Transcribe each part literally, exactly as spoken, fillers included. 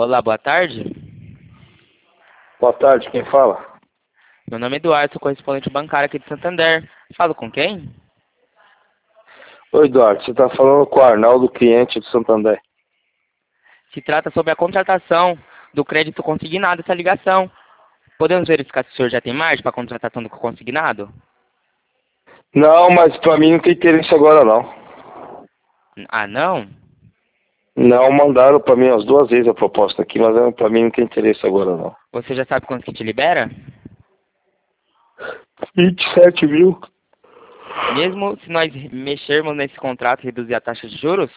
Olá, boa tarde. Boa tarde, quem fala? Meu nome é Eduardo, sou correspondente bancário aqui de Santander. Falo com quem? Oi, Eduardo, você está falando com o Arnaldo, cliente do Santander. Se trata sobre a contratação do crédito consignado, essa ligação. Podemos verificar se o senhor já tem margem para a contratação do consignado? Não, mas para mim não tem interesse agora não. Ah, não? Não, mandaram para mim as duas vezes a proposta aqui, mas para mim não tem interesse agora não. Você já sabe quanto que te libera? vinte e sete mil? Mesmo se nós mexermos nesse contrato e reduzir a taxa de juros?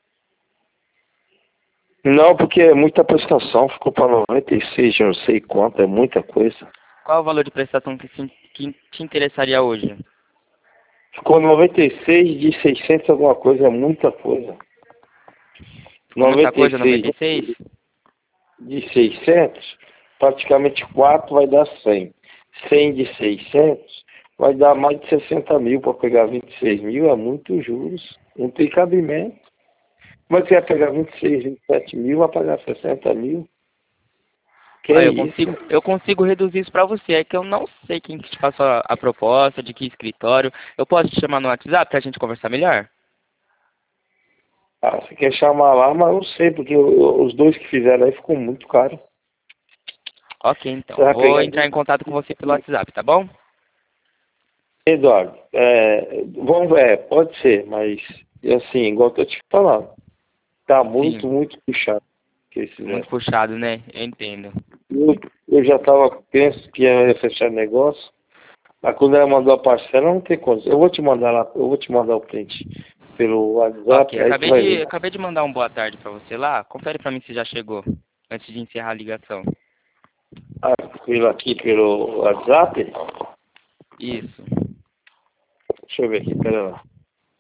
Não, porque é muita prestação, ficou para noventa e seis, de não sei quanto, é muita coisa. Qual é o valor de prestação que, se, que te interessaria hoje? Ficou noventa e seis de seiscentos alguma coisa, é muita coisa. Ficou muita coisa, noventa e seis noventa e seis? de seiscentos, praticamente quatro vai dar cem. cem de seiscentos vai dar mais de sessenta mil para pegar vinte e seis mil, é muito juros, não tem cabimento. Mas você vai pegar vinte e seis, vinte e sete mil, vai pagar sessenta mil? Que Ah, é eu isso? consigo, eu consigo reduzir isso para você. É que eu não sei quem que te passou a, a proposta, de que escritório. Eu posso te chamar no WhatsApp para a gente conversar melhor? Ah, você quer chamar lá, mas eu não sei, porque o- os dois que fizeram aí ficou muito caro. Ok, Você então. vai Vou pegar entrar em vinte contato com você pelo WhatsApp, tá bom? Eduardo, é, vamos ver, pode ser, mas assim, igual eu tô te falando, tá muito, Sim. muito puxado o que eles Muito fizeram. puxado, né? Eu entendo. Eu, eu já estava penso que ia fechar negócio, mas quando ela mandou a parcela, não tem condição. Eu vou te mandar lá, eu vou te mandar o print pelo Ok, WhatsApp, aí tu acabei vai de, ver. acabei de mandar um boa tarde para você lá. Confere para mim se já chegou, antes de encerrar a ligação. Ah, pelo aqui pelo WhatsApp, Isso. deixa eu ver aqui, pera lá.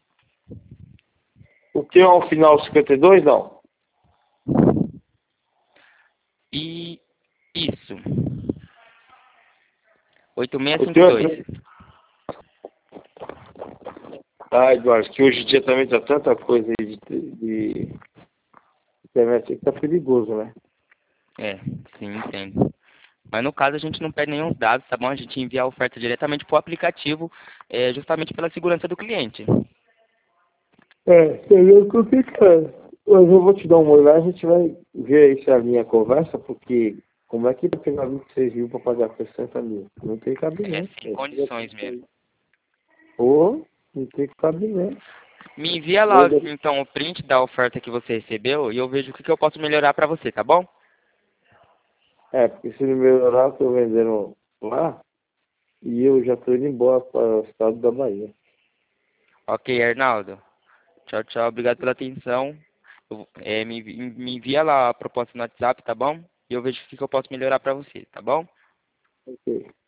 O teu é um final cinquenta e dois, não? E isso. O teu é... oito seis cinco dois. Ah, Eduardo, que hoje em dia também tá tanta coisa aí de, de internet aí que tá perigoso, né? É, sim, entendo. Mas no caso a gente não perde nenhum dados, tá bom? A gente envia a oferta diretamente pro aplicativo, é, justamente pela segurança do cliente. É, seria complicado. Mas eu vou te dar uma olhada, a gente vai ver aí se a minha conversa, porque como é que vai pegar vinte e seis mil para pagar sessenta mil? Não tem É, cabimento. sem Né? condições mesmo. Ou não tem cabimento. Me envia Ou lá, ainda- então, o print da oferta que você recebeu e eu vejo o que, que eu posso melhorar pra você, tá bom? É, porque se não melhorar, eu tô vendendo lá e eu já tô indo embora para o estado da Bahia. Ok, Arnaldo. Tchau, tchau. Obrigado pela atenção. Eu- é, me, envi- me envia lá a proposta no WhatsApp, tá bom? E eu vejo o que, que eu posso melhorar pra você, tá bom? Ok.